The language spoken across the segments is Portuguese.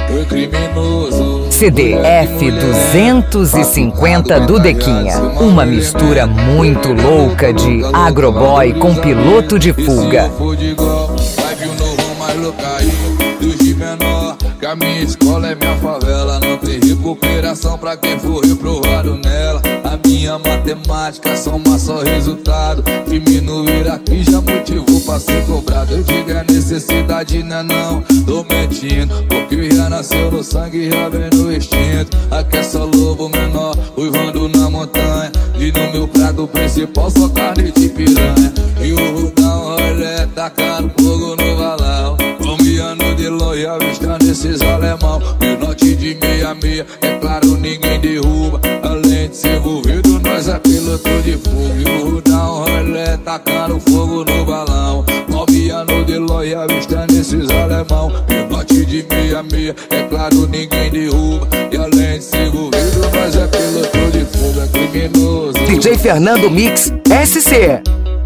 Oi, criminoso. CDF 250 do Dequinha. Uma mistura muito louca de agroboy com piloto de fuga. Vai vir um novo mais loucainho, dos de menor, que a minha escola é minha favela. Não tem recuperação pra quem for reprovado nela. A minha matemática soma só resultado. Diminuir aqui já motivou pra ser cobrado. Eu digo é necessidade, né não, tô mentindo, porque já nasceu no sangue, já vem no instinto. Aqui é só lobo menor, uivando na montanha, e no meu prato principal só carne de piranha. E o rudão olha tacando fogo no balão, bombeando de longe, avistando esses alemão. Pinote de 66, é claro ninguém derruba. Além de ser envolvido, nós é piloto de fogo. E o rudão olha tacando fogo no balão, bombeando de longe, avistando esses alemão. Pinote de 66, é claro ninguém derruba. E além de ser envolvido, nós é piloto de fogo, é criminoso. DJ Fernando Mix SC.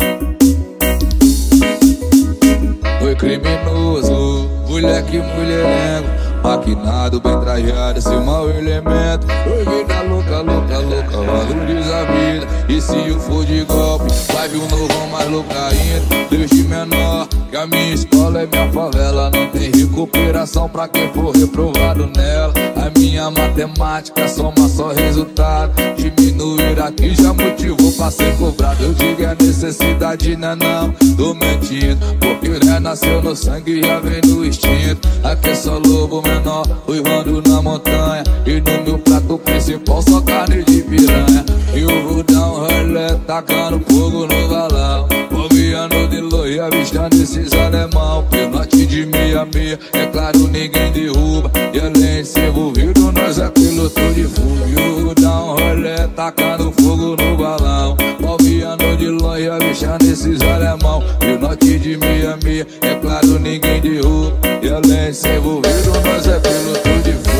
Oi, criminoso, moleque mulherengo, maquinado, bem trajado, esse mau elemento. Oi, vida louca, louca, louca, valoriza a vida. E se eu for de golpe, vai vir um novo mais louca ainda. Desde menor, que a minha escola é minha favela. Não tem recuperação pra quem for reprovado nela. A minha matemática soma só resultado. Diminuir aqui já motivou pra ser cobrado. Eu digo é necessidade, né não, tô mentindo, porque já nasceu no sangue, já vem no instinto. Aqui é só lobo menor, uivando na montanha, e no meu prato principal só carne de piranha. E o rudão relé tacando fogo no balão, bombeando de longe, avistando esses alemão. Pinote de 66, é claro ninguém derruba. E além de ser envolvido, nós é piloto de fogo. E o rudão relé tacando fogo no balão, bombeando de longe, avistando esses alemão. Pinote de 66, é claro ninguém derruba. E além de ser envolvido, nós é piloto de fogo.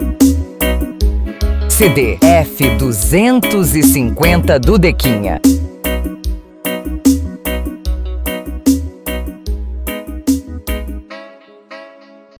CDF 250 do Dequinha.